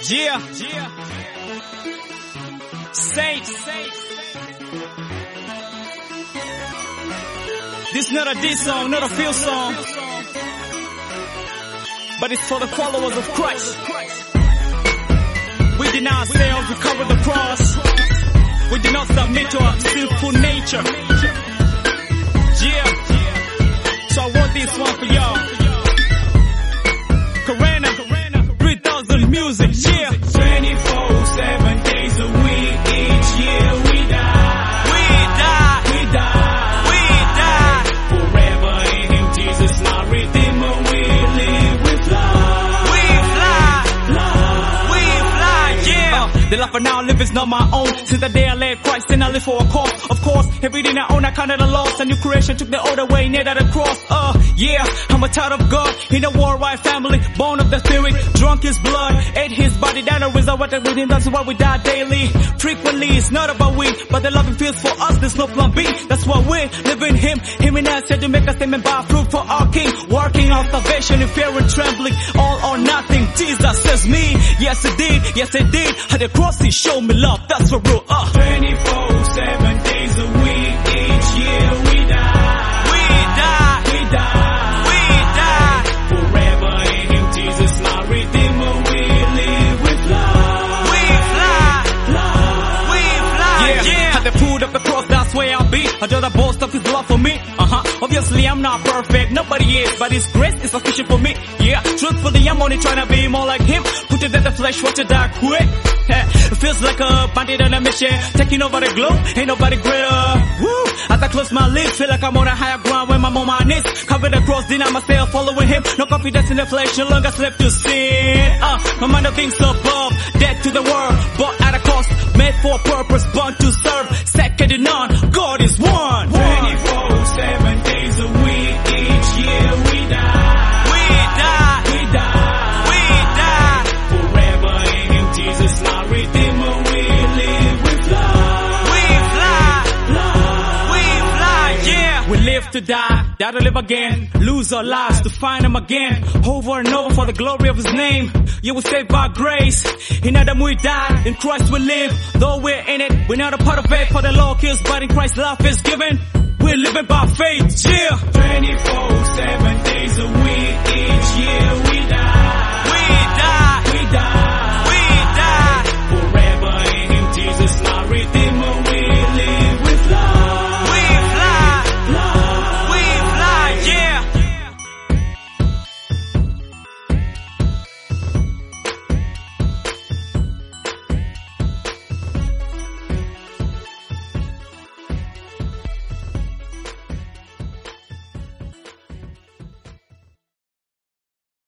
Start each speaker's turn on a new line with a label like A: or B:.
A: Yeah. Saints. This not a diss song, not a feel song, but it's for the followers of Christ. We deny ourselves, we cover the cross. We do not submit to our sinful nature. Yeah. So I want this one for y'all. Karena, 3000 music, yeah.
B: 24/7 days a week, each year we die. Forever in Him, Jesus, my Redeemer, we live, we fly,
A: yeah. The life I now live is not my own. Since the day I led Christ and I live for a cause. Of course, everything I own I counted a loss. A new creation took the older way near to the cross. Yeah, I'm a child of God in a worldwide family, born of the Spirit, drunk His blood, ate His body, down and resurrected with Him. That's why we die daily. Frequently, it's not about we, but the love He feels for us. There's no plan B. That's why we live in Him. Him and us said to make a statement by fruit for our King, working out salvation in fear and trembling, all or nothing. Jesus says me, yes it did, yes it did. At the cross He showed me love. That's for real.
B: 24/7 days a week, each year we die. Forever in Him, Jesus, my Redeemer, we live, we fly.
A: Yeah. At the foot of the cross, that's where I'll be. I the boast of His love for me. Obviously I'm not perfect, nobody is, but His grace is sufficient for me. Yeah, truthfully I'm only trying to be more like Him. Put it in the flesh, watch it die quick. It feels like a bandit on a mission, taking over the globe, ain't nobody greater. Woo! As I close my lips, feel like I'm on a higher ground when I'm on my knees. Cover the cross, deny myself, following Him. No confidence in the flesh, no longer slave to sin. My mind of things above, dead to the world, bought at a cost, made for a purpose, born to serve, second to none. God is one.
B: 24/7 days a week, each year we die. Forever in Him, Jesus, my Redeemer, we live, we fly,
A: yeah. We live to die to live again, lose our lives to find Him again, over and over for the glory of His name. Yeah, we're saved by grace. In Adam we died, in Christ we live. Though we're in it, we're not a part of it. For the law kills, but in Christ life is given. We're living by faith, yeah.
B: 24/7 days a week, each year we die.